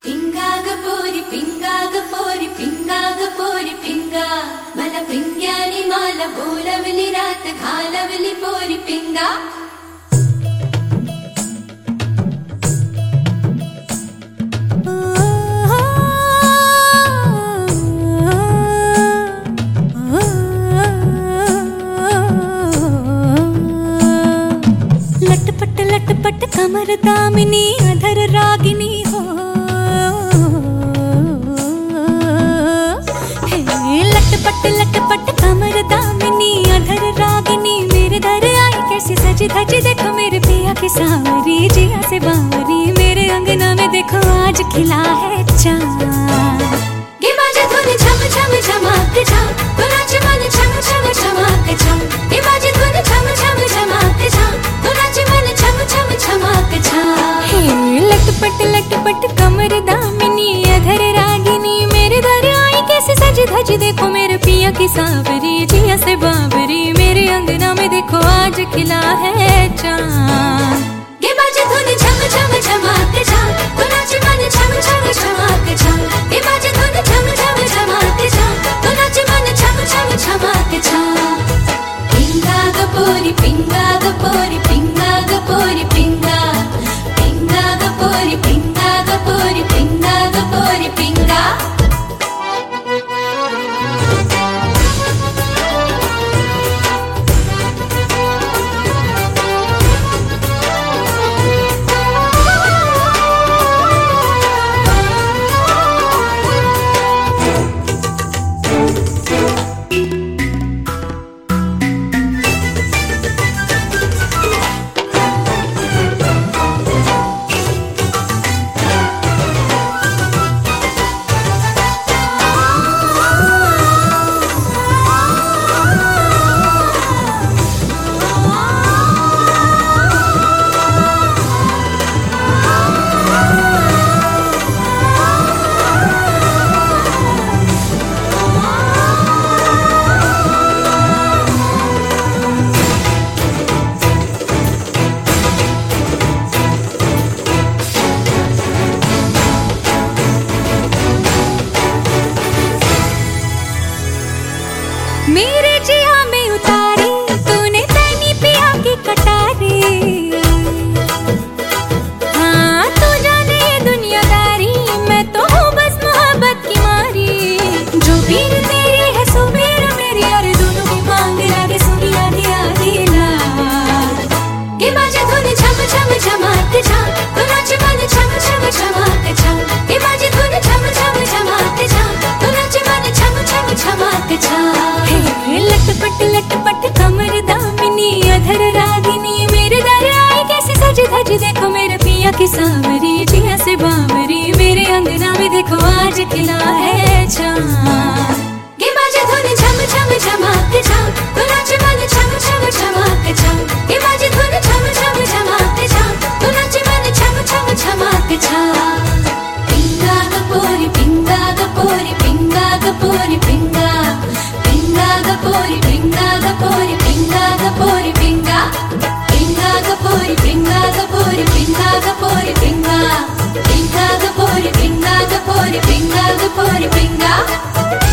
పింగాగపోరి పింగాగపోరి పింగాగపోరి పింగా మల పింగ్యాని మాల బోలవలి రాత ఖాలవలి పోరి పింగా लटपट लटपट कमर दामिनी अधर रागिनी हो लटपट लटपट कमर दामिनी अधर रागिनी मेरे दर आई कैसी सजी धजी देखो मेरे पिया की सावरी जिया से बावरी मेरे अंगना में देखो आज खिला है चाँद गे बाजे धुन झम झम झमक झम तो नाच मन झम झम झमक झम गे बाजे धुन झम झम झमक झम तो नाच मन झम झम झमक झम लटपट लटपट कमर दामिनी अधर रागिनी मेरे दर आई कैसे सजी धजी देखो मेरे पिया की सावरी जिया से बावरी मेरे अंगना में देखो आज खिला है चाँद गे बाजे धुन झम झम झमक झम तो नाच मन झम झम झमक झम गे बाजे धुन झम झम झमक झम तो नाच मन झम झम झमक झम పింగాగపోరి పింగాగపోరి పింగాగపోరి పింగా పింగాగపోరి పింగాగపోరి పింగాగపోరి పింగా मेरे जिया में उतारी तूने तैनी पिया की कटारी हाँ तू जाने ये दुनियादारी मैं तो हूँ बस मोहब्बत की मारी जो पीर तेरी है सो मेरा मेरी और दोनों की मांग लागे सुनिया दिया दिला गे बाजे धुन झम झम झमक झम तो नाच मन झम झम झमक झम गे बाजे धुन झम झम झमक झम तो नाच मन झम झम झमक झम लटपट लटपट कमर दामिनी अधर रागिनी मेरे दर आई कैसे सजी धजी देखो मेरे पिया की सावरी जिया से बावरी मेरे अंगना में देखो आज खिला है चाँद गे बाजे धुन झम झम झमक झम तो नाच मन झम झम झमक झम गे बाजे धुन झम झम झमक झम तो नाच मन झम झम झमक झम పింగాగపోరి పింగాగపోరి పింగాగపోరి పింగా పింగాగపోరి పింగాగపోరి పింగాగపోరి పింగా పింగాగపోరి పింగాగపోరి పింగాగపోరి పింగా పింగాగపోరి పింగాగపోరి పింగాగపోరి పింగా